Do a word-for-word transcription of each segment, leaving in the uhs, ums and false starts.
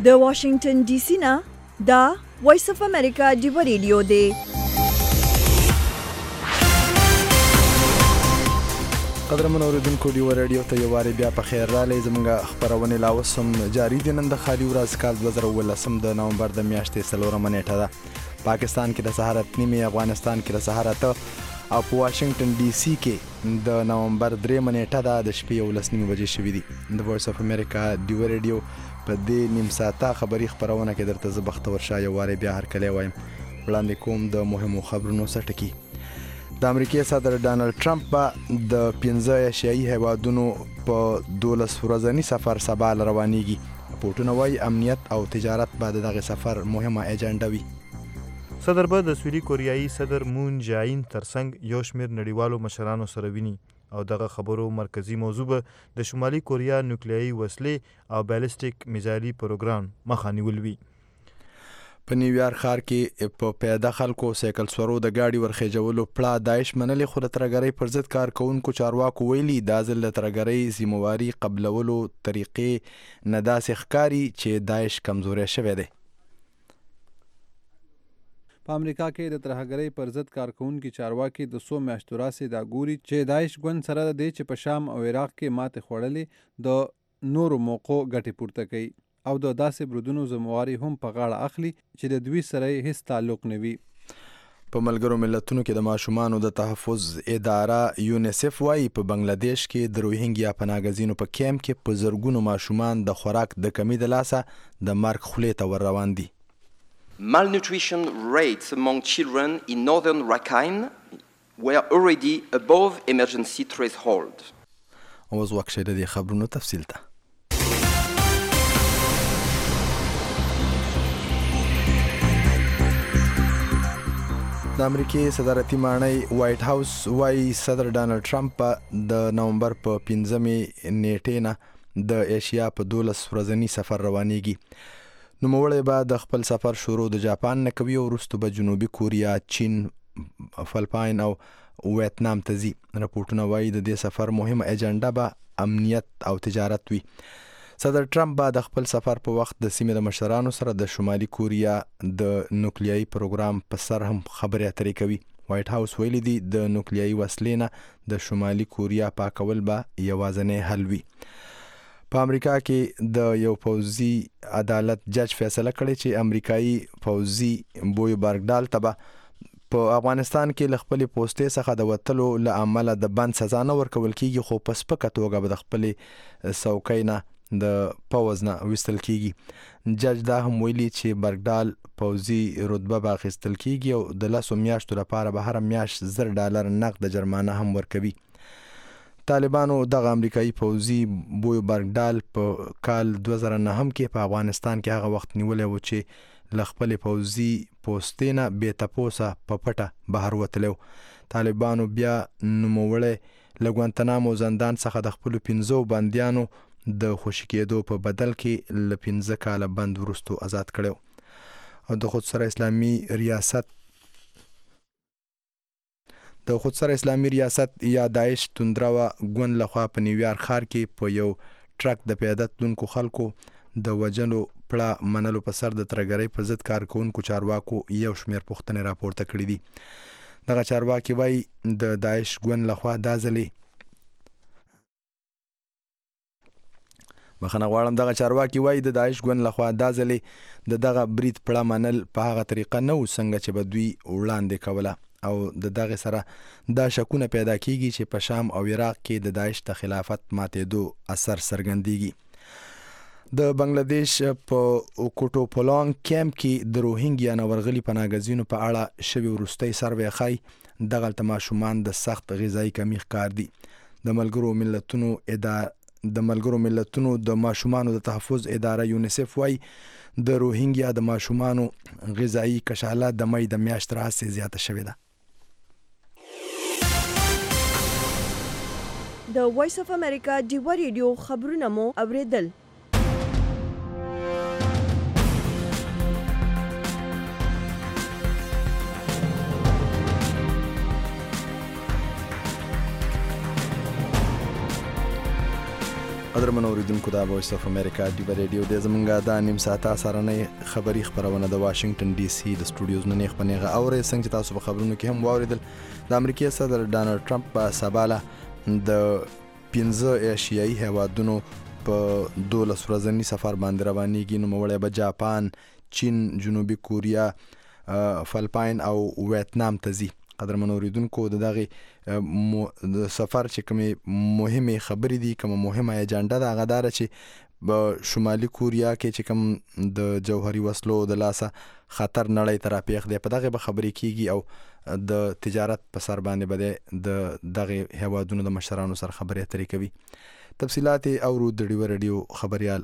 د واشنگټن ډي سي نه دا وایس اف امریکا ډیو ریډیو دی. قدرمن اوریدونکو ډیو ریډیو ته یو واری بیا په خیر راغلی. زموږ خپرونې لا اوس هم جاري دي. نن د خالي ورځ کال دوه زره اوولسم د نومبر د میاشتې څلورمه نیټه ده. پاکستان کې د سهار اته نیمې، افغانستان کې د سهار اته او په واشنگټن ډي سي کې د نومبر درېمه نیټه ده. د شپې یولس نیمې بجې شوي دي. د وایس اف امریکا ډیو ریډیو په دې نیم ساعته خبري خپرونه کې درته زه بختور شاه یو واری بیا هرکلی وایم. وړاندې کوم د مهمو خبرونو څه ټکي. د امریکای صدر ډانلډ ټرمپ به د پنځه ایشیایي هیوادونو په دولس ورځني سفر سبا روانېږي. راپورټونه وایي امنیت او تجارت به د دغه سفر مهمه ایجنډه وي. صدر به د سویلي کوریایي صدر مون جاین ترڅنګ یو شمېر نړیوالو مشرانو سره ویني او دغه خبرو مرکزی موضوع به د شمالي کوریا نوکلیایي وسلې او بالستیک میزایلي پروګرام مخه نیول وي. په نیویارک ښار کې په پیاده خلکو سایکل سورو د گاډي ورخېجولو پړه داعش منلې، خو د ترهګرۍ پر ضد کار کوونکو چارواکو ویلي دا ځل د ترهګرۍ ذمهواري قبلولو طریقې نه داسې ښکاري چې داعش کمزوری شوی دی. په امریکا کې د ترهګرۍ پر ضد کارکونکي چارواکي د څو میاشتو راهیسې دا ګوري چې داعش ګوند سره دی چې په شام او عراق کې ماتې خوړلې د نورو موقعو ګټې پورته کوي او د داسې برودونو ذمهواري هم په غاړه اخلي چې د دوی سره هیڅ تعلق نه وي. په ملګرو ملتونو کې د ماشومانو د تحفظ اداره یونیسف وایي په بنگلاديش کې د روهینګیا پناهګزینو په کیمپ کې په زرګونو ماشومان د خوراک د کمی د لاسه د مرګ خولې ته ور روان دي. Malnutrition rates among children in northern Rakhine were already above emergency threshold. اوس وخت شه د خبرونو تفصیل ته. د امریکای صدارتي ماڼۍ وایټ هاوس وايي صدر ډانلډ ټرمپ د نومبر په پنځمې نیټې نه د ایشیا په دولس ورځني سفر روانېږي. نوموړی به د خپل سفر شروع د جاپان نه کوي او وروسته به جنوبي کوریا، چین، فلپاین او ویتنام ته ځي. راپورټونه وایي د دې سفر مهمه ایجنډا به امنیت او تجارت وي. صدر ټرمپ به د خپل سفر په وخت د سیمې د مشرانو سره د شمالي کوریا د نوکلیایي پروګرام په سر هم خبرې اترې کوي. وایټ هاوس ویلي دي د نوکلیایي وسلې نه د شمالي کوریا پاکول به یوازینی حل وي. په امریکا کې د یو پوځي عدالت جج فیصله کړې چې امریکایي پوځي بوی برګډال ته به په افغانستان کې له خپلې پوستې څخه د وتلو له امله د بند سزا نه ورکول کیږي، خو په سپکه توګه به د خپلې څوکۍ نه د پوځ نه ویستل کیږي. جج دا هم ویلي چې برګډال پوځي رتبه به اخیستل کیږي او د لسو میاشتو لپاره به هر میاشت زر ډالر نقد جرمانه هم ورکوي. طالبانو دغه امریکایي پوځي بوی برګډال په کال دوه زره نهم کې په افغانستان کې هغه وخت نیولی و چې له خپلې پوځي پوستې نه بې تپوسه په پټه بهر وتلی و. طالبانو بیا نوموړی له ګوانتنامو زندان څخه د خپلو پنځو بندیانو د خوشي کېدو په بدل کې له پنځه کاله بند وروستو آزاد کړی و. او د خودسره اسلامي ریاست د خودسره اسلامي ریاست یا داعش توندروه ګوند لخوا په نیویارک ښار کې په یو ټرک د پیاده تلونکو خلکو د وژلو پړه منلو په سر د ترهګرۍ په ضد کارکوونکو چارواکو یو شمېر پوښتنې راپورته کړي دي. دغه چارواکي وایي د داعش ګوند لخوا دا ځلې بخښنه غواړم دغه چارواکي وایي د داعش ګوند لخوا دا ځلې د دغه برید پړه منل په هغه طریقه نه و څنګه چې به دوی وړاندې کوله او د دغه سره دا شکونه پیدا کیږي چې په شام او عراق کې د داعش د خلافت ماتېدو اثر څرګندېږي. د بنگلاديش په کوټو پولانګ کیمپ کې د روهینګیا نه ورغلي پناهګزینو په اړه شوي وروستی سروې ښایي دغلته ماشومان د سخت غذایي کمي ښکار دي. د ملګرو ملتونو اداره د ملګرو ملتونو د ماشومانو د تحفظ اداره یونیسف وایي د روهینګیا د ماشومانو غذایي کشاله د مې د میاشت راهیسې زیاته شوې ده. د وایس اف امریکا ډیو ریډیو خبرونه مو اوریدل. قدرمن اوریدونکو دا وایس اف امریکا دی ریډیو د زمونږه د نیم ساعته سرنۍ خبری خبرونه د واشنگټن ډي سي د سټوډیوز نه نیغ پنیغه اوري څنګه تاسو په خبرونو کې هم واوریدل د امریکای صدر ډانلډ ټرمپ په سباله د پنځه ایشیایي هیوادونو په دولس ورځنی سفر باندې روانېږي. نو موړی به جاپان، چین، جنوبي کوریا، فلپاین او ویتنام ته ځي. قدرمن اوریدونکو د دغه د سفر چې کومې مهمه خبرې دي، کومه مهمه اجنډا ده، هغه داره چې په شمالي کوریا کې چې کوم د جوهري وسلو د لاسه خطر نړۍ ته راپېښ دی، په دغه به خبرې کیږي او د تجارت په سر باندې به د دغه هیوادونو د مشرانو سره خبرې اترې کوي. تفصیلات اورو د ډیو ریډیو خبريال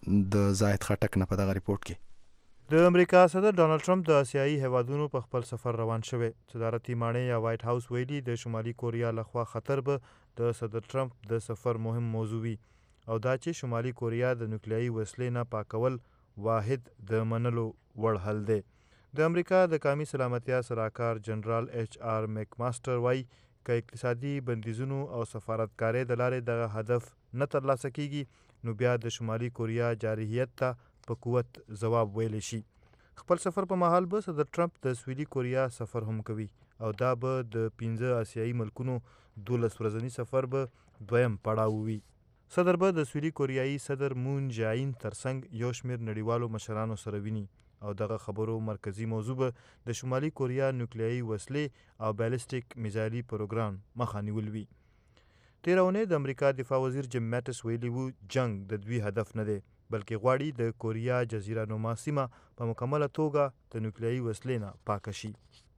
د زاهد خټک نه په دغه ریپورت کې. د امریکا صدر ډانلډ ټرمپ د آسیایي هیوادونو په خپل سفر روان شوی. صدارتي ماڼۍ یا وایټ هاوس ویلي د شمالي کوریا لخوا خطر به د صدر ټرمپ د سفر مهم موضوع وي او دا چې شمالي کوریا د نوکلیایي وسلې نه پاکول واحد د منلو وړ حل دی. د امریکا د قومي سلامتیا سلاکار جنرال ایچ آر میک ماسټر وایي که اقتصادي بندیزونو او سفارتکارۍ د لارې دغه هدف نه ترلاسه کیږي نو بیا د شمالي کوریا جارحیت ته په قوت ځواب ویلی شي. خپل سفر په مهال به صدر ټرمپ د سویلي کوریا سفر هم کوي او دا به د پنځه آسیایي ملکونو دولس ورځنی سفر به دویم پړاو وي. صدر به د سویلي کوریایي صدر مون جاین ترڅنګ یو شمېر نړیوالو مشرانو سره ویني او دغه خبرو مرکزی موضوع به د شمالي کوریا نوکلیایي وسلې او بیلسټیک میزایلي پروګرام مخه نیول وي. تېره اونۍ د امریکا دفاع وزیر جیم میټس ویلي وو جنگ د دوی هدف نه دی بلکې غواړي د کوریا جزیره نما سیمه په مکمله توګه د نوکلیایي وسلې نه پاکه شي.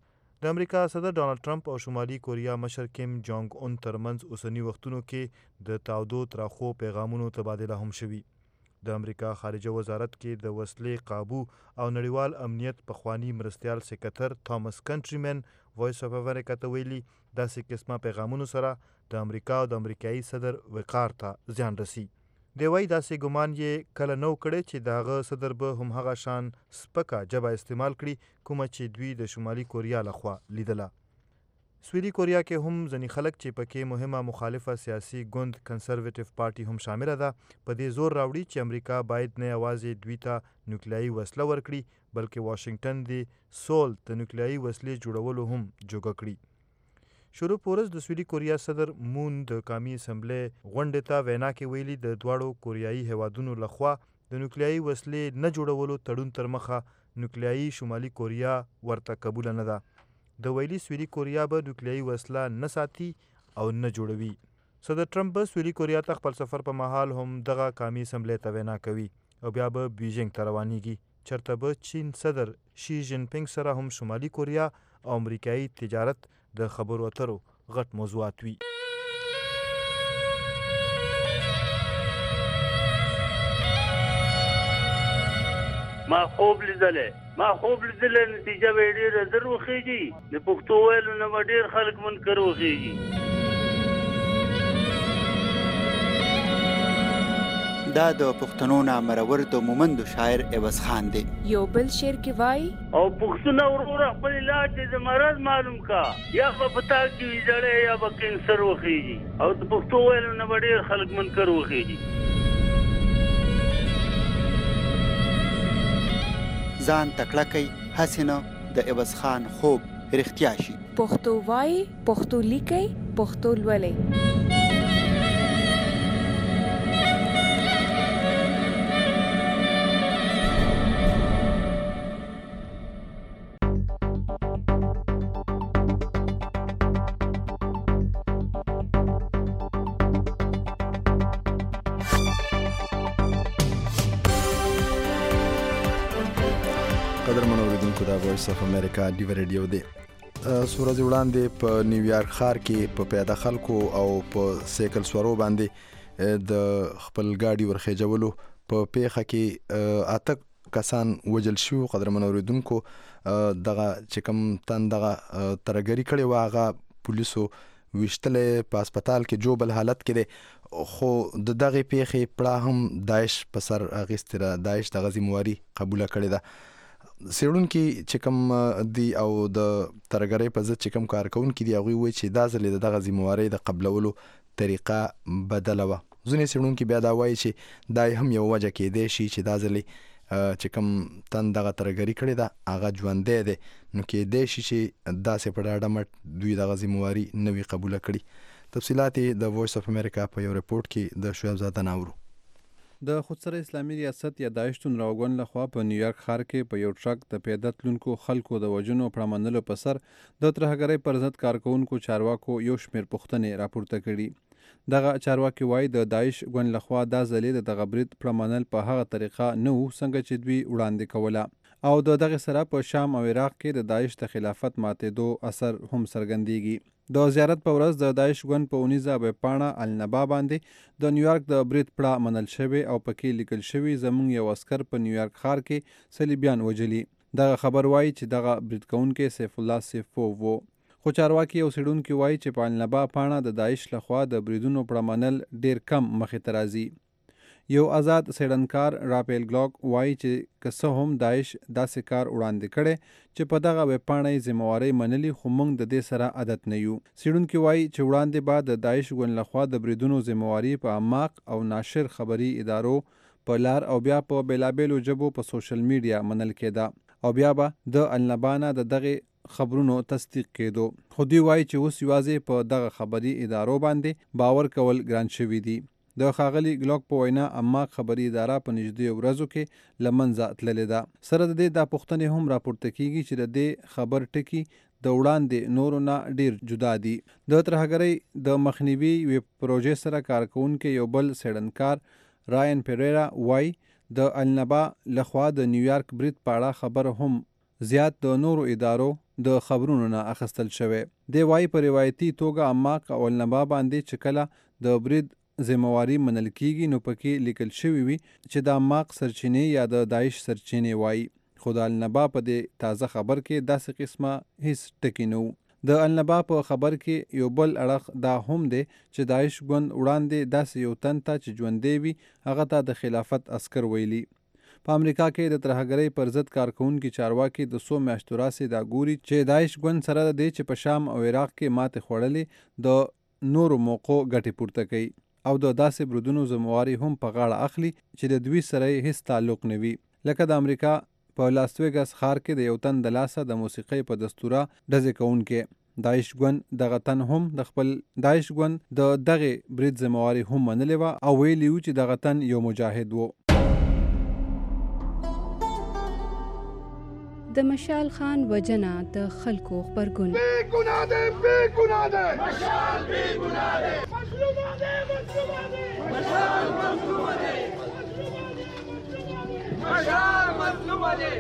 د امریکا صدر ډانلډ ټرمپ او شمالي کوریا مشر کیم جونګ اون ترمنځ اوسني وختونو کې د تاودو تراخو پیغامونو تبادله هم شوي. د امریکا خارجه وزارت کې د وسلې قابو او نړیوال امنیت پخوانی مرستیال سکرتر تامس کنټریمن وایس اف امریکا ته ویلي داسې قسمه پیغامونو سره د امریکا او د امریکایي صدر وقار ته زیان رسی. دی وایي داسې ګمان یې کله نو کړی چې د هغه صدر به هم هغه شان سپکه ژبه استعمال کړي کومه چې دوی د شمالي کوریا لخوا لیدله. سویلي کوریا کې هم ځینې خلک چې پکې مهمه مخالفه سیاسي ګوند کنسرویټیو پارټي هم شامله ده په دې زور راوړي چې امریکا باید نه یوازې دوی ته نوکلیایي وسله ورکړي بلکې واشنگټن د سول د نوکلیایي وسلې جوړولو هم جوګه کړي. شروع پورز د سویلي کوریا صدر مون د قومي اسمبلی غونډې ته وینا کې ویلي د دواړو کوریایي هیوادونو لخوا د نوکلیایي وسلې نه جوړولو تړون تر مخه نوکلیایي شمالي کوریا ورته قبول نه ده. د ویلي سویلي کوریا به نوکلیایي وسله نه ساتي او نه جوړوي. صدر ټرمپ به سویلي کوریا ته خپل سفر په مهال هم دغه قومي اسمبلی ته وینا کوي او بیا به بیجینګ ته روانیږي چرته به چین صدر شي جین پینګ سره هم شمالي کوریا او امریکایي تجارت د خبرو اترو غټ موضوعات وي. ما خوب لیدلې ما خوب لیدلې نتیجه به ډېره زر وخیږي د پښتو ویلو نه به ډېر خلک منکر وخیږي. دا د پښتنو نامرور د مومندو شاعر عوض خان دی. یو بل شعر کې وای او پښتون ورور خپل علاج د مرض معلوم کا یا په پتا کې جړې یا په کینسر وخیږي او د پښتو ویلو نه ډېر خلک منکر وخیږي. ځان تکړه کوي حسینه د عوض خان خوب رښتیا شي. پښتو وای پښتو لیکي پښتو لولي. قدرمن اوریدونکو دا وایس اف امریکا دی ریډیو دی. سورج وړاندې په نیویارک ښار کې په پیاده خلکو او په سیکل سورو باندې د خپل گاډي ورخېجولو په پیښه کې اته کسان وجل شو. قدرمن اوریدونکو دغه چې کوم تن دغه ترګری کړي و هغه پولیسو وشتلې په هسپتال کې جوبل حالت کې دی خو د دغه پیښې پړه هم داعش په سر اخیستې ده. داعش دغه ذمہواري قبوله کړې ده. سیړونکي چې کوم دی او د ترګرۍ په ضد چې کوم کار کوونکي دي هغوی وایي چې دا ځل د دغه ذمہوارۍ د قبلولو طریقه بدله وه. ځینې څېړونکي بیا دا وایي چې دا هم یو وجه کېدی شي چې دا ځلې چې کوم تن دغه ترهګري کړې ده هغه ژوندی دی، نو کېدی شي چې داسې په ډاډه مټ دوی دغه ذمهواري نه وي قبوله کړي. تفصیلات د وایس اف امریکا په یو رپورټ کې د شعیب زاده ناورو. د خودسره اسلامي ریاست یا داعش توندروګون لخوا په نیویارک ښار کې په یو ټرک د پیاده تلونکو خلکو د وژنو او پړمنلو په سر د ترهګرۍ پر ضد کارکوونکو چارواکو یو شمېر پوښتنې راپورته کړي. دغه چارواکي وایي د داعش ګوند لخوا دا ځلې د دغه برید پړمنل په هغه طریقه نه وو څنګه چې دوی وړاندې کوله، او د دغه سره په شام او عراق کې د داعش د خلافت ماتېدو اثر هم څرګندېږي. د زیارت په ورځ د داعش ګوند په اونیزه ویبپاڼه النبا باندې د نیویارک د برید پړه منل شوی او پکې لیکل شوی زموږ یو عسکر په نیویارک ښار کې صلیبیان وجلي. دغه خبر وایي چې دغه برید کوونکی سیف الله سیفوف و، خو چارواکي او څېړونکي وایي چې په النبا پاڼه د داعش لخوا د بریدونو پړمنل ډیر کم مخې ته راځي. یو آزاد څېړنکار راپیل ګلاک وایي چې که څه هم داعش داسې کار وړاندې کړی چې په دغه ویبپاڼه یې ذمهوارۍ منلي، خو موږ د دې سره عادت نه یو. څېړونکي وایي چې وړاندې به د داعش ګوند لخوا د بریدونو ذمهواري په عماق او ناشر خبري ادارو په لار او بیا په بېلابېلو ژبو په سوشل میډیا منل کېده، او بیا به د النبا نه د دغې خبرونو تصدیق کېدو. خو دوی وایي چې اوس یوازې په دغه خبري ادارو باندې باور کول ګران شوي دي. د ښاغلي ګلاک په وینا عماق خبري اداره په نږدې ورځو کې له منځه تللې ده. سره د دې دا پوښتنې هم راپورته کیږي چې د دې خبر ټکي د وړاندې نورو نه ډیر جدا دي. د ترهګرۍ د مخنیوي یوې پروژې سره کار کوونکی یو بل څېړنکار راین پیریرا وایي د النبا لخوا د نیویارک برید په اړه خبر هم زیات د نورو ادارو د خبرونو نه اخیستل شوی. دی وایي په روایتي توګه عماق او النبا باندې چې کله د برید ذمهواري منل کیږي نو پکې لیکل شوي وي چې د عماق سرچینې یا د داعش سرچینې وایي، خو د النبا په دې تازه خبر کې داسې قسمه هیڅ ټکي نه وو. د النبا په خبر کې یو بل اړخ دا هم دی چې داعش ګوند وړاندې داسې یو تن ته چې ژوندی وي هغه ته د خلافت عسکر ویلي. په امریکا کې د ترهګرۍ پر ضد کارکوونکي چارواکي د څو میاشتو راسې دا ګوري چې داعش ګوند سره د دې چې په شام او عراق کې ماتې خوړلې د نورو موقعو ګټې پورته کوي او د داسې برودونو ذمهواري هم په غاړه اخلي چې د دوی سره هیڅ تعلق نه وي. لکه د امریکا په لاس ویګاس ښار کې د یو تن د لاسه د موسیقۍ په دستوره ډزې کوونکی داعش ګوند دغه تن هم د خپل داعش ګوند د دغې برید ذمهواري هم منلې وه او ویلي وو چې دغه تن یو مجاهد و. د مشال خان وجنه د خلکو خبرګون بے گناه ده بے گناه ده مشال بے گناه ده مظلومه ده مظلومه ده مشال مظلومه ده مشال مظلومه ده.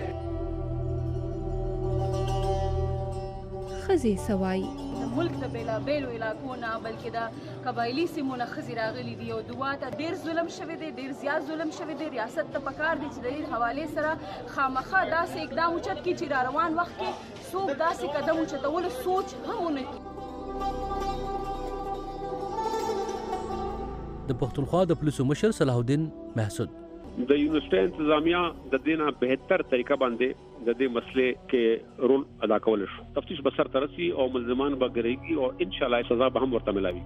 خزي سوای ملک د بیلا بیلو علاقو نه بلکې د قبایلي سیمونه ښځې راغلي دي او دوا ته ډېر ظلم شوی دی، ډېر زیات ظلم شوی دی. ریاست ته پکار دی چې د دې حوالې سره خامخا داسې اقدام اوچت کړي چې را روان وخت کې څوک داسې قدم اوچتولو سوچ هم ونه کړي. د پښتونخوا د پولیسو مشر صلاح الدین محسود د یونیورسيټي انتظامیه د دې نه بهتر طریقه باندې د دې مسلې کې رول ادا کول شو. تفتیش به سر ترسي او ملزمان به ګرځي او ان شاء الله سزا به هم ورته ملاوي.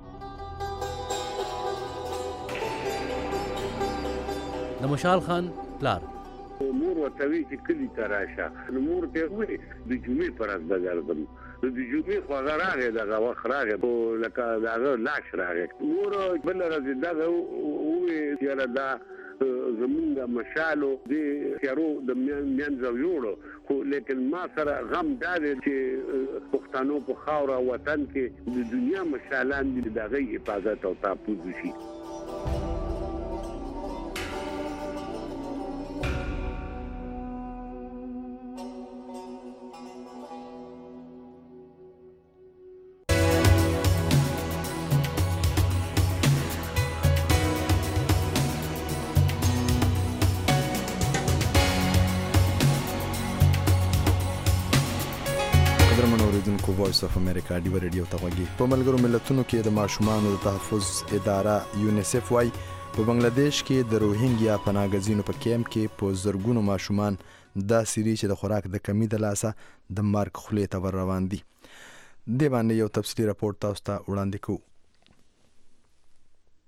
د مشال خان پلار مور وتوی چې کلی تراشه نو مور ته وې د جمعې پر از بغردم د جمعې خو غراغه دغه وخت راغی او لکه دغه لاش راغی مور بل راځي دغه وې یاره دا زمونږ مشالو د تیارو د میانځو جوړو خو لیکن ما سره غم دا دی چې پښتنو په خاوره وطن کې د دنیا مشالان دي دغه حفاظت او تحفظ شي. وایس اف امریکا دی ریډیو ته غوږی. په ملګرو ملتونو کې د ماشومانو د تحفظ اداره یونیسف وايي په بنگلاديش کې د روهینګیا پناهګزینو په کیمپ کې په زرګونو ماشومان دا سری چې د خوراک د کمی د لاسه د مرګ خولې ته ور روان دي. د باندې یو تفصیلی راپور تاسو ته وړاندې کوو.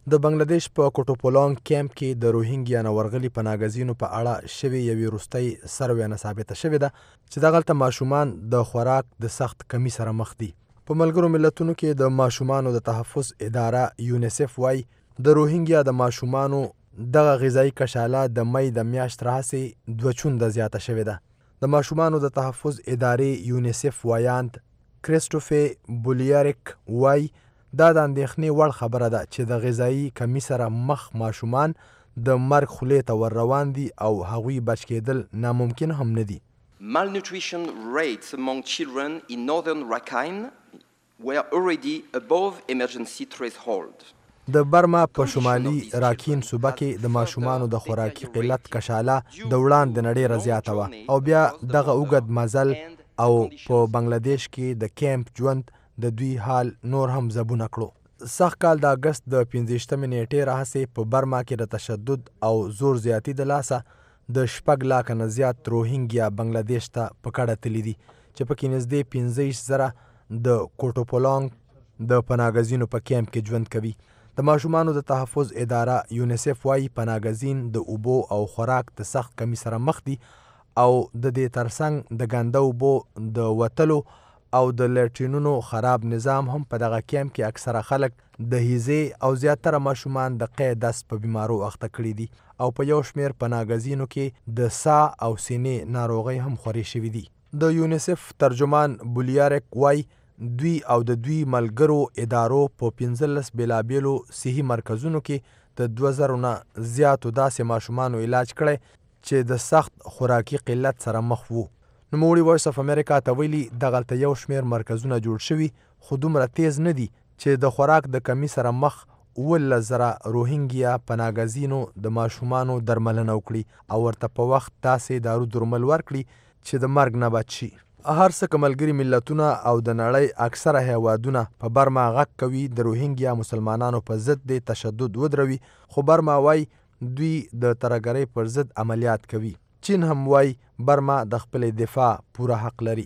د بنگلاديش په کوټوپولانګ کیمپ کې د روهینګیا نورغلي پناهګزینو په اړه شوې یوې وروستۍ سروې ثابته شوې ده چې دغلته ماشومان د خوراک د سخت کمی سره مخ دي. په ملګرو ملتونو کې د ماشومانو د تحفظ اداره یونیسف وايي د روهینګیا د ماشومانو دغه غذایي کشاله د مې د میاشت راهیسې دوه چونده زیاته شوې ده. د ماشومانو د تحفظ ادارې یونیسف وایاند کریسټوفر بولیاریک وايي دا د اندېښنې وړ خبره ده چې د غذایي کمی سره مخ ماشومان د مرګ خولې ته ور روان دي او هغوی بچ کېدل ناممکن هم نه دي. Malnutrition rates among children in northern Rakhine were already above emergency threshold. د برما په شمالي راکین صوبه کې د ماشومانو د خوراکي قلت کشاله د وړاندې نه ډېره زیاته وه او بیا دغه اوږد مزل او په بنگلاديش کې د کیمپ ژوند د دوی حال نور هم زبونه کړو. سخت کال د اګست د پنځویشتمې نیټې راهیسې په برما کې د تشدد او زور زیاتی د لاسه د شپږ لاکه نه زیات روهینګیا بنگلاديش ته په کډه تللي دي چې پکې نږدې پنځه ویشت زره د کوټوپولانګ د پناهګزینو په کیمپ کې ژوند کوي. د ماشومانو د تحفظ اداره یونیسف وايي پناهګزین د اوبو او خوراک د سخت کمی سره مخ دي او د دې ترڅنګ د ګنده اوبو د وتلو او د لیټرینونو خراب نظام هم په دغه کیمپ کې اکثره خلک د هیزې او زیاتره ماشومان د قی دست په بیمارو اخته کړي دي او په یو شمېر پناهګزینو کې د سا او سینې ناروغۍ هم خورې شوي دي. د یونیسف ترجمان بولیاریک وای دوی او د دوی ملګرو ادارو په پنځلس بېلابېلو صحي مرکزونو کې د دوه زرو نه زیاتو داسې ماشومانو علاج کړی چې د سخت خوراکي قلت سره مخ وو. نوموړي وایس اف امریکا ته ویلي دغلته یو شمېر مرکزونه جوړ شوي خو دومره تیز نه دي چې د خوراک د کمی سره مخ اوولس زره روهینګیا پناهګزینو د ماشومانو درملنه وکړي او ورته په وخت داسې دارو درمل ورکړي چې د مرګ نه بچ شي. هر څه که ملګري ملتونه او د نړۍ اکثره هیوادونه په برما غږ کوي د روهینګیا مسلمانانو په ضد د تشدد ودروي خو برما وایي دوی د ترهګرۍ پر ضد عملیات کوي. چین هم وای برما د خپل دفاع پوره حق لري.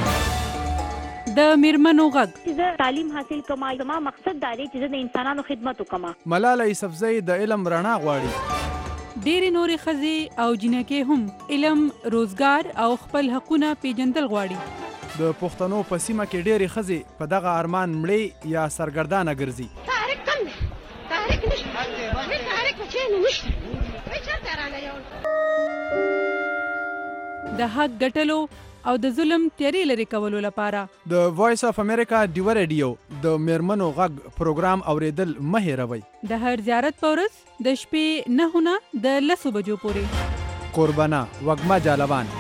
د میرمنو غږ زه تعلیم حاصل کوم زما مقصد دا دی چې د انسانانو خدمت وکم. ملاله یوسفزۍ د علم رڼا غواړي. ډېرې نورې ښځې او جنکې هم علم روزګار او خپل حقونه پیژندل غواړي. د پښتنو په سیمه کې ډېرې ښځې په دغه ارمان مړې یا سرګردانه ګرځي. تحریک کم دی تحریک نشته تحریک چین نشته چېرته رانه یو د حق ګټلو او د ظلم تیارې لرې کولو لپاره د وایس اف امریکا ډیو ریډیو د میرمنو غږ پروګرام اوریدل مه هېروئ. د هر زیارت په ورځ د شپې نهو نه د لسو بجو پورې. قربانه وږمه جالبان.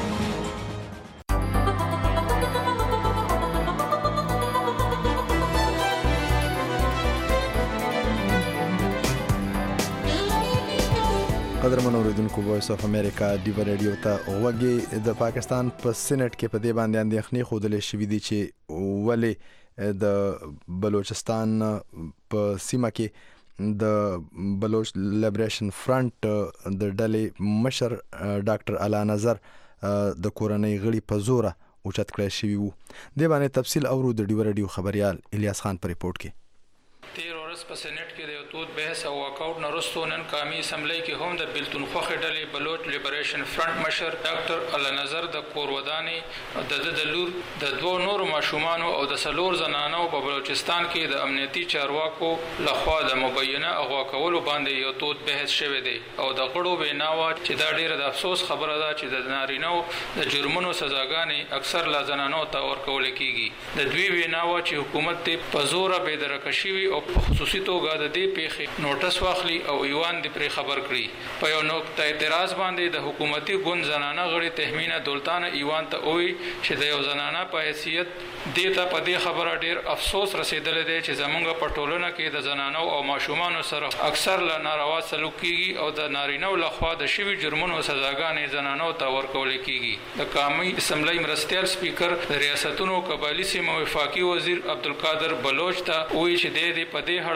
قدرمن اوریدونکو وایس اف امریکا ډیو ریډیو ته غوږی د پاکستان په سینټ کې په دې باندې اندېښنې ښودلې شوي دي چې ولې د بلوچستان په سیمه کې د بلوچ لیبریشن فرنٹ د ډلې مشر ډاکټر اعلی نظر د کورنۍ غړي په زوره اوچت کړی شوي وو. دې باندې تفصیل اورو د ډیو ریډیو خبريال الیاس خان په ریپورت کې. تیر ورځ په سېنات کې د یو تود بحث او واکاوټ نه وروسته نن قومي اسمبلی کې هم د بېلتونخوښې ډلې بلوچ لیبریشن فرنټ مشر ډاکټر اعلی نظر د کور ودانې د ده د لور د دوو نورو ماشومانو او د څلور زنانو په بلوچستان کې د امنیتي چارواکو لخوا د مبینه اغوا کولو باندې یو تود بحث شوی دی او د غړو وینا وه چې دا ډېره د افسوس خبره ده چې د نارینهو د جرمونو سزاګانې اکثر لا زنانو ته ورکول کېږي. د دوی وینا وه چې حکومت دې په زوره بېدرکه شوي او په خصوصي توګه د دې پیښې نوټس واخلي او ایوان دې پرې خبر کړي. په یو نقطه اعتراض باندې د حکومتي ګوند زنانه غړي تهمینه دولتانه ایوان ته وویل چې د یو زنانه په حیثیت دې ته په دې خبره ډېر افسوس رسېدلی دی چې زموږ په ټولنه کې د زنانو او ماشومانو سره اکثر له ناروا سلوک کېږي او د نارینهو لخوا د شوي جرمونو سزاګانې زنانو ته ورکول کېږي. د قومي اسمبلی مرستیال سپیکر د ریاستونو قبایلي سیمو وفاقي وزیر عبدالقادر بلوچ ته وویل چې دی دې په دې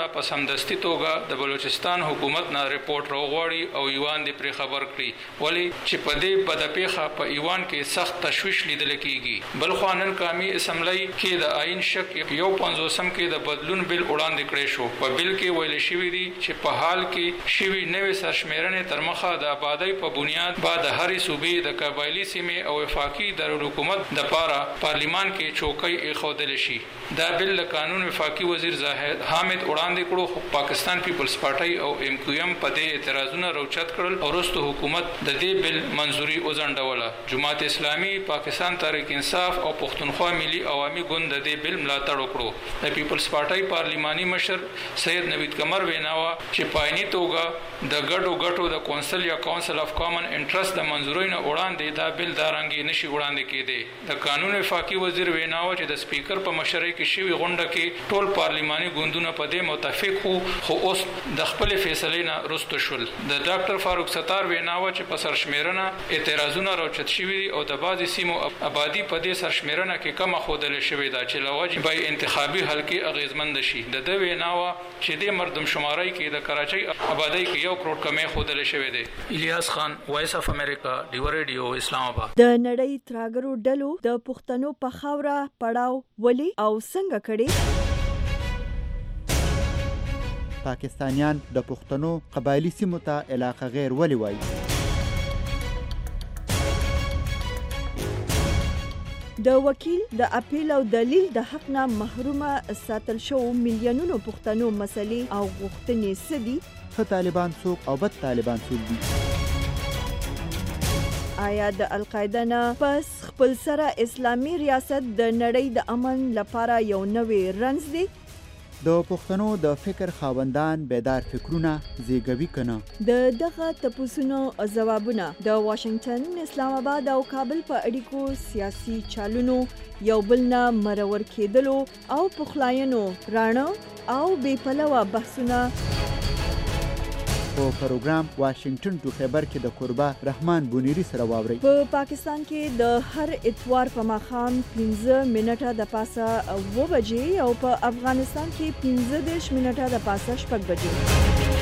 اړه په سمدستي توګه د بلوچستان حکومت نه ریپورت راوغواړي او ایوان دې پرې خبر کړي ولی چې په دې بدپېخه په ایوان کې سخت تشویش لیدل کېږي. بل خو نن قومي اسمبلی کې د آئین شک یو پنځوسم کې د بدلون بل وړاندې کړی شو. په بل کې ویل شوی دی چې په حال کې شوی نوې سرشمیرنې تر مخه د آبادی په بنیاد بعد هرې صوبې د قبایلی سیمې او وفاقي دارالحکومت د پاره پارلیمان کې چوکۍ ایښودل شي. دا بل د قانون وفاقي وزیر زاهد حامد وړاندې کړو خو پاکستان پیپلز پارټي او ایم کیو ایم په دې اعتراضونه راوچت کړل او وروسته حکومت د دې بل منځوري وځنډوله. جماعت اسلامي، پاکستان تحریک انصاف او پښتونخوا ملي عوامي ګوند د دې بل ملاتړ وکړو. د پیپلز پارټي پارلیماني مشر سید نوید قمر ویناوه چې پایني توګه د ګډو ګټو د کونسل یا کونسل اف کامن انټرست د منځورۍ نه وړاندې دا بل دارنګي نشي وړاندې کېدی. د قانون وفاقي وزیر ویناوه چې د سپیکر په مشرۍ شوی غونډه کې ټول پارلیماني ګوندونه په دې متفق وو خو اوس د خپل فیصلې نه رسته شول. د ډاکټر فاروق ستار ویناوه چې په سرشمیرنه اعتراضونه راوچت شوي او د بعضې سیمو آبادي په دې سرشمیرنه کې کمه ښودلې شوې ده چې له وجې به انتخابي حلقې اغېزمند شي. د ده ویناوه چې دې مردم شمارۍ کې د کراچۍ آبادۍ کې یو کروڑ کمې ښودلې شوې دی. الیاس خان، وایس اف امریکا، ډیو ریډیو، اسلام آباد. د نړۍ تراګرو ډلو د پښتنو په خاوره پړاو ولې او څنګه کړي؟ پاکستانیان د پښتنو قبایلی سیمو ته علاقه غیر ولې وایي؟ د وکیل د اپیل او دلیل د حق نه محرومه ساتل شو میلیونونو پښتنو مسلې او غوښتنې څه دي؟ ښه طالبان څوک او بد طالبان څوک دي؟ آیا د القاعده نه پس خپل سره اسلامي ریاست د نړۍ د امن لپاره یو نوې رنځ دی؟ د پښتنو د فکر خاوندان بیدار فکرونه زیږوي کنه؟ د دغه تپوسونو ځوابونه د واشنگټن، اسلام آباد او کابل په اړیکو سیاسي چالونو یو بل نه مرور کېدلو او پخلاینو راڼه او بې پلوه بحثونه په پروګرام واشنگټن ټو خیبر کې د قربا رحمان بونیری سره واوري. په پاکستان کې د هر اتوار په ماښام پنځه منټه د پاسه اوه بجې او په افغانستان کې پنځه دېرش منټه د پاسه شپږ بجې.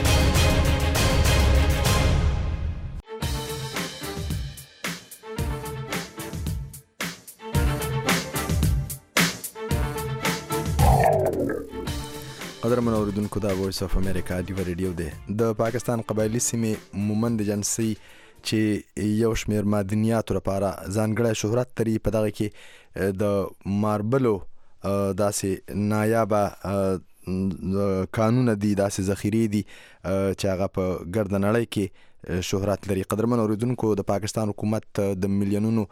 قدرمن اوریدونکو، دا وایس اف امریکا ډیو ریډیو دی. د پاکستان قبایلی سیمې مومند جنسي چې یو شمیر معدنیاتو لپاره ځانګړی شهرت لري، په دغه کې د ماربلو داسې نایابه کانونه دي، داسې ذخیرې دي چې هغه په ګرده نړۍ کې شهرت لري. قدرمن اوریدونکو، د پاکستان حکومت د میلیونونو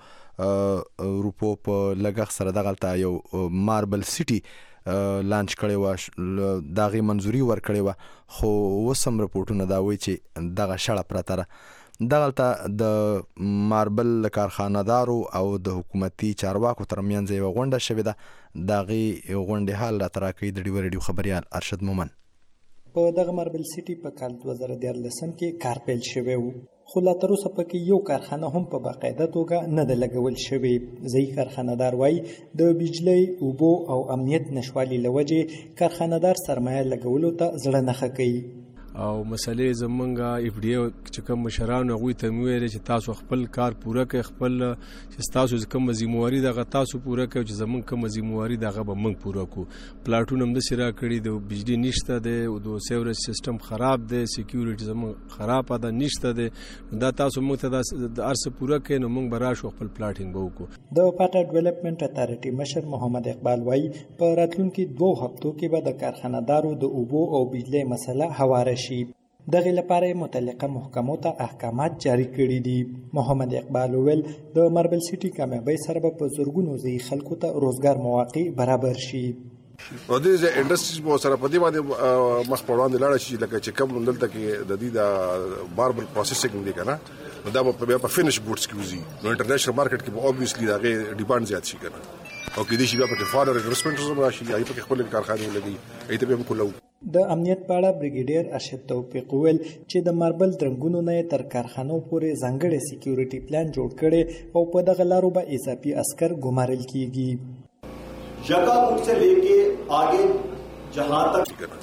روپو په لګښت سره دغلته یو ماربل سیټي لانچ کړی و، دغه منځوري ورکړی و، خو اوس هم رپورټونه دا وایي چې دغه شړه پرته ده. دغلته د ماربل کارخانه‌دارو او د حکومتي چارواکو ترمنځ یوه غونډه شوې ده. د هغې غونډې حال راته راکوي د ډیو ریډیو خبریال ارشد مومن. په دغه ماربل سیټي په کال دوه زره دیارلسم کې کار پیل شوی و، خو لا تر اوسه پکې یو کارخانه هم په باقاعده توګه نه ده لګول شوې. ځایي کارخانه‌دار وایي د بجلۍ، اوبو او امنیت نشوالي له وجې کارخانه‌دار سرمایه لګولو ته زړه نه ښه کوي. او مسلې زمونږ اف ډي چې کوم مشران هغوی ته مې ویل چې تاسو خپل کار پوره کړئ، خپل چې تاسو کوم ذمہواري دغه تاسو پوره کړئ، چې زمونږ کوم ذمہواري دغه به موږ پوره کړو. پلاټونه همداسې راکړي، د بجلي نشته دی، د سیوریج سیسټم خراب دی، سیکیورټي زمونږ خرابه ده، نشته دی. دا تاسو موږ ته د هر څه پوره کړئ نو موږ به راشو خپل پلاټینګ به وکړو. د پاټا ډیولپمنټ اتارټي مشر محمد اقبال وایي په راتلونکي دوو هفتو کې به د کارخانه‌دارو د اوبو او بجلۍ مسله هواره شي. دغه لپاره متعلقه محکمو ته احکامات جاری کړي دي. محمد اقبال وویل د ماربل سیټي کامیابۍ سره به په زرګونو ځایي خلکو ته روزګار مواقع برابر شي. نو د دې انډستریز په سره په دې باندې مخ په وړاندې لاړ شي، لکه چې کوم دلته کې د دې د ماربل پروسیسینګ دی کنه، نو دا په په فینش ګوډز کې وزي، نو انټرنیشنل مارکیټ کې به اوبویسلی دا غي ډیماند زیات شي کنه، او کې دې شي بیا په فارنر انویسټمنټ زما راشي، ایته په خپل کارخانه لګي، ایته به هم کولو. د امنیت په اړه بریګیډیر ارشد توفیق ویل چې د ماربل درنګونو نه تر کارخانو پورې ځانګړی سکیورټي پلان جوړ کړي او په دغه لارو به اضافي عسكر ګمارل کیږي. جگہ سے لے کے آگے جہاں تک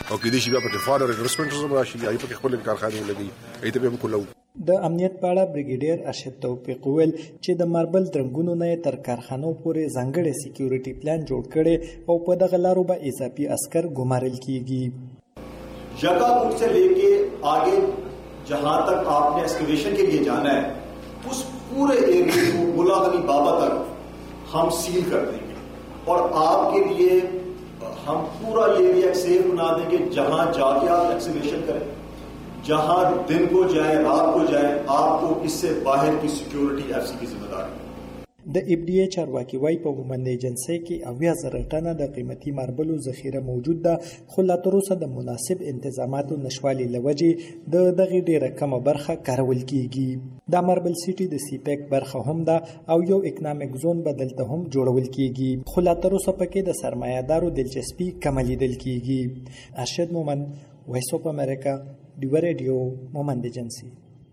او کې د شي بیا په فارر انویسټمنټ سره راشي ایي په خپل کارخانه لګي ایته به هم کولو. د امنیت په اړه بریګیډیر ارشد توفیق ویل چې د ماربل درنګونو نه تر کارخانو پورې ځانګړی سکیورټي پلان جوړ کړي او په دغه لارو به اضافي عسكر ګمارل کیږي. जगह पुट से लेके आगे जहां तक आपने एक्सकवेशन के लिए जाना है उस पूरे एरिया को गुलागनी बाबा तक हम सील कर देंगे और आपके लिए हम पूरा एरिया सेफ बना देंगे. जहां जाके आप एक्सकवेशन करें, जहां दिन को जाए रात को जाए, आपको इससे बाहर की सिक्योरिटी एफसी की जिम्मेदारी. د اف डी ای چارواکي وايي په مومند ایجنسي کې اویا زره ټنه د قیمتي ماربلو ذخیره موجود ده، خو لا تر اوسه د مناسب انتظاماتو نشوالي له وجې د دغې ډیره کمه برخه کارول کیږي. دا ماربل سیټي د سی پیک برخه هم ده او یو اکنامک زون به دلته هم جوړول کیږي، خو لا تر اوسه پکې د سرمایه‌دارو دلچسپي کمه لیدل کیږي. ارشد مومند، وایس اف امریکا، ډیوه ریډیو، مومند ایجنسي.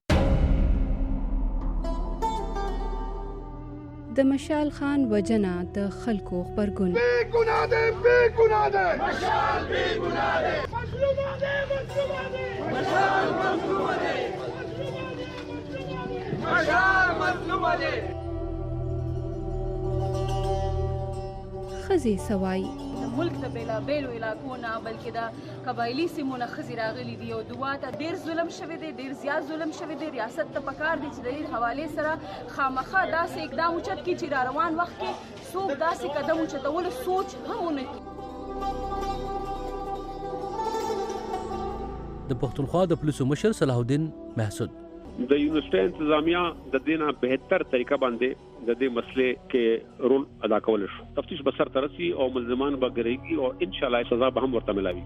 د مشال خان وجنه د خلکو خبرګون بے گناہ دے بے گناہ دے مشال بے گناہ دے مظلوم دے مظلوم دے مشال مظلوم دے مشال مظلوم دے. خزي سوای ملک د بیلا بیلو علاقو نه بلکې د قبایلی سیمونه ښځې راغلي دي او دوه ته ډېر ظلم شوی دی، ډېر زیات ظلم شوی دی. ریاست ته پکار دی چې د دې حوالې سره خامخا داسې اقدام اوچت کړي چې را روان وخت کې څوک داسې قدم اوچتولو سوچ هم ونه کړي. د پښتونخوا د پولیسو مشر صلاح الدین محسود د یونیورسيټي انتظامیه د دینه بهتر طریقه باندې د دې مسلې کې رول ادا کول شو. تفتیش به سر ترسي او ملزمان به ګرېږي او ان شاء الله سزا به هم ورته ملاوي.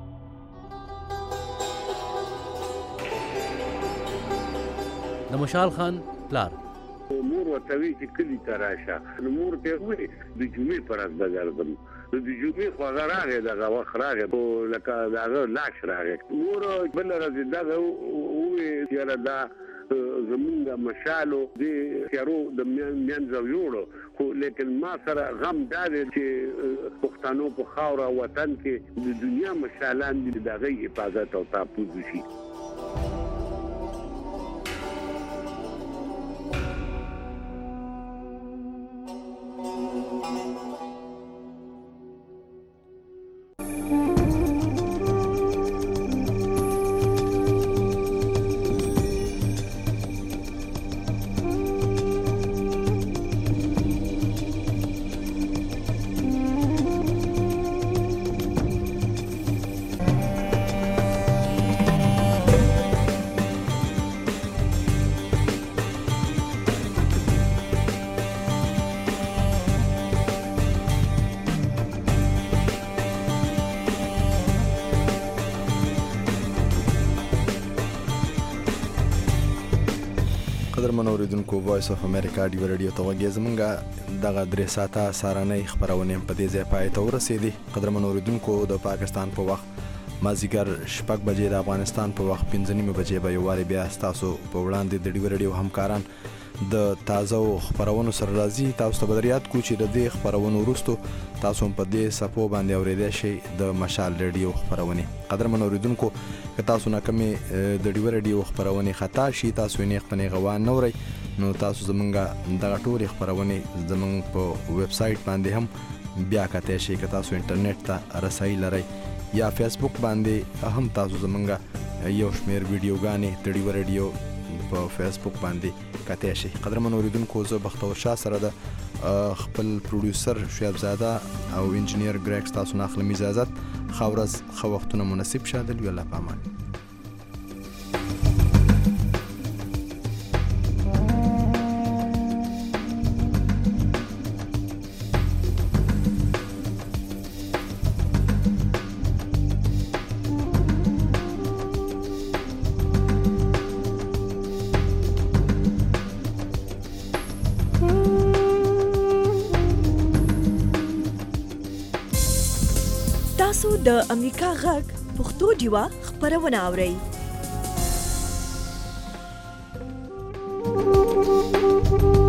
د مشال خان پلار مور وتوی چې کلی تراشه نو مور ته وې د جمعې پر از بغردم د جمعې خو غراغه دغه وخت راغی او لکه دغه لاش راغی مور بل راځي دغه وې چې دا زمونږ مشالو د تیارو د میانځو یوړو خو لیکن ما سره غم دار چې پښتنو په خاور وطن کې د دنیا مشالان د دغه حفاظت او تحفظ شي. قدرمن اوریدونکو وایس اف امریکا ډیو رادیو ته وګورئ زمونږ دغه درې ساعته سارنۍ خبرونه په دې ځای پای ته ورسېدي. قدرمن اوریدونکو د پاکستان په وخت مازیګر شپږ بجې د افغانستان په وخت پنځه نیمه بجې به یووالې بیا ستاسو په وړاندې د ډیو رادیو همکاران د تازه خبرونو سره راځي. تاسو ته بدریات کو چې د دې خبرونو وروسته تاسو په دې سپو باندې اورېدای شئ د مشال رادیو خبرونه. قدرمن اوریدونکو که تاسو نه کمې د ډیو رادیو خبرونه خطا شي تاسو یې نه خپنه غوان نوري نو تاسو زمونږ دغه ټول خبرونه زمونږ په ویب سټ باندې هم بیا کته شي که تاسو انټرنیټ ته رسایي لرئ یا فیسبوک باندې هم تاسو زمونږ یو شمیر ویډیوګانې د ډیو رادیو په فیسبوک باندې کته شي. قدرمن اوریدونکو زه بختور شاه سره د خپل پروډوسر شعیب زاده او انجینیر ګریکس تاسو نه اخلم اجازه خورز خو وختونه مناسب شادل وی الله پامان. تاسو د امریکا غږ پښتو ډیوه خبرونه اورئ.